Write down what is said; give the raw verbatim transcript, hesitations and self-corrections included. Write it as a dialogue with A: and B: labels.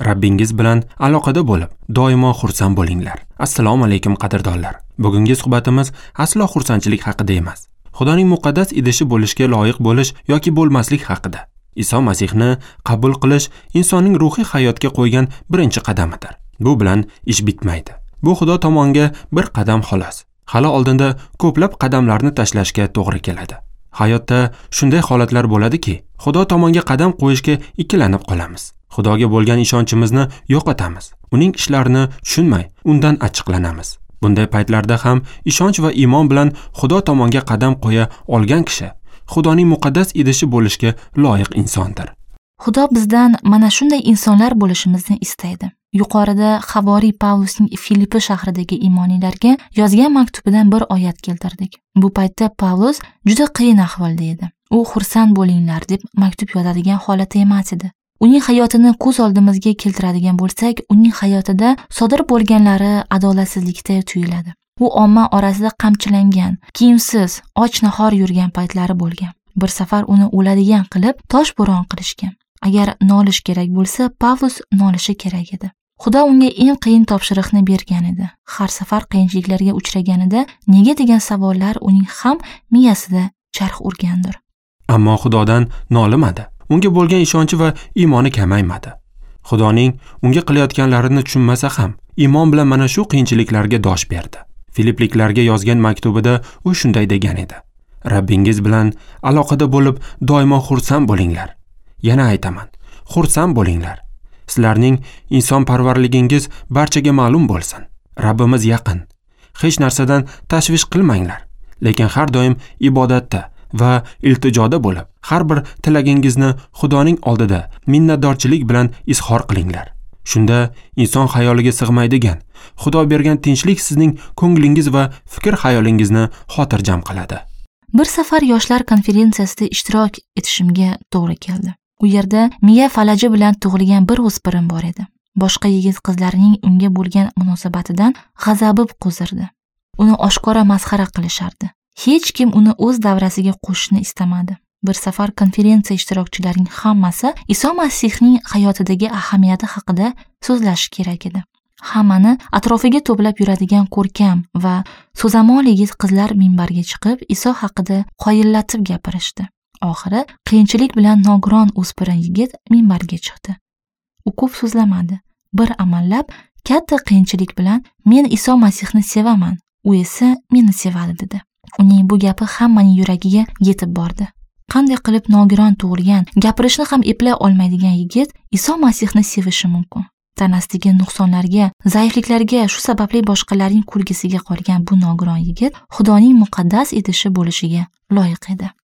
A: Rabbingiz bilan aloqada bo'lib, doimo xursand bo'linglar. Assalomu alaykum qadrdonlar. Bugungi suhbatimiz aslo xursandchilik haqida emas. Xudoning muqaddas idishi bo'lishga loyiq bo'lish yoki bo'lmaslik haqida. Iso Masihni qabul qilish insonning ruhiy hayotga qo'ygan birinchi qadamidir. Bu bilan ish bitmaydi. Bu Xudo tomonga bir qadam xolos. Hali oldinda ko'plab qadamlarni tashlashga to'g'ri keladi. Hayotda shunday holatlar bo'ladiki, Xudo tomonga qadam qo'yishga ikkilanib qolamiz. Xudoga bo'lgan ishonchimizni yo'qotamiz. Uning ishlarini tushunmay, undan achchiqlanamiz. Bunday paytlarda ham ishonch va iymon bilan Xudo tomonga qadam qo'ya olgan kishi Xudoning muqaddas idishi bo'lishga loyiq insondir.
B: Xudo bizdan mana shunday insonlar bo'lishimizni istaydi. Yuqorida Havoriy Pavlusning Filippi shahridagi iymonlilarga yozgan maktubidan bir oyat keltirdik. Bu paytda Pavlus juda qiyin ahvolda edi. U xursand bo'linglar deb maktub yozadigan holatda emas edi. Uning hayotini ko'z oldimizga keltiradigan bo'lsak, uning hayotida sodir bo'lganlari adolatsizlikda tuyuladi. U omma orasida qamchilangan, kiyimsiz, och-nahor yurgan paytlari bo'lgan. Bir safar uni o'ladigan qilib toshbo'ron qilishgan. Agar nolish kerak bo'lsa, Pavlus nolishi kerak edi. Xudo unga eng qiyin topshiriqni bergan edi. Har safar qiyinchiliklarga uchraganida nega degan savollar uning ham miyasida charx urgandir.
A: Ammo Xudodan nolimadi. Unga bo'lgan ishonchi va iymoni kamaymadi. Xudoning unga qilayotganlarini tushunmasa ham, iymon bilan mana shu qiyinchiliklarga dosh berdi. Filipliklarga yozgan maktubida u shunday degan edi: Rabbingiz bilan aloqada bo'lib, doimo xursand bo'linglar. Yana aytaman, xursand bo'linglar. Sizlarning insonparvarligingiz barchaga ma'lum bo'lsin. Rabbimiz yaqin. Hech narsadan tashvish qilmanglar, lekin har doim ibodatda va iltijoda bo'lib, har bir tilagingizni Xudoning oldida minnatdorchilik bilan izhor qilinglar. Shunda inson xayoliga sig'maydigan Xudo bergan tinchlik sizning ko'nglingiz va fikr hayolingizni xotirjam qiladi.
B: Bir safar yoshlar konferensiyasida ishtirok etishimga to'g'ri keldi. U yerda miya falaji bilan tug'ilgan bir o'spirin bor edi. Boshqa yigit qizlarning unga bo'lgan munosabatidan g'azabi qo'zirdi. Uni oshkora masxara qilishardi. Hech kim uni o'z davrasiga qo'shishni istamadi. Bir safar konferensiya ishtirokchilarining hammasi Iso Masihning hayotidagi ahamiyati haqida so'zlash kerak edi. Hammani atrofiga to'plab yuradigan ko'rkam va so'zamol yigit qizlar minbarga chiqib Iso haqida qoyillatib gapirishdi. Oxiri qiyinchilik bilan nogiron o'spirin yigit minbarga chiqdi. U ko'p so'zlamadi. Bir amallab katta qiyinchilik bilan men Iso Masihni sevaman, u esa meni sevadi dedi. Uning bu gapi hammaning yuragiga yetib bordi. Qanday qilib nogiron tug'ilgan, gapirishni ham eplay olmaydigan yigit Iso Masihni sevishi mumkin? Tanasidagi nuqsonlarga, zaifliklarga, shu sababli boshqalarning kulgisiga qolgan bu nogiron yigit Xudoning muqaddas idishi bo'lishiga loyiq edi.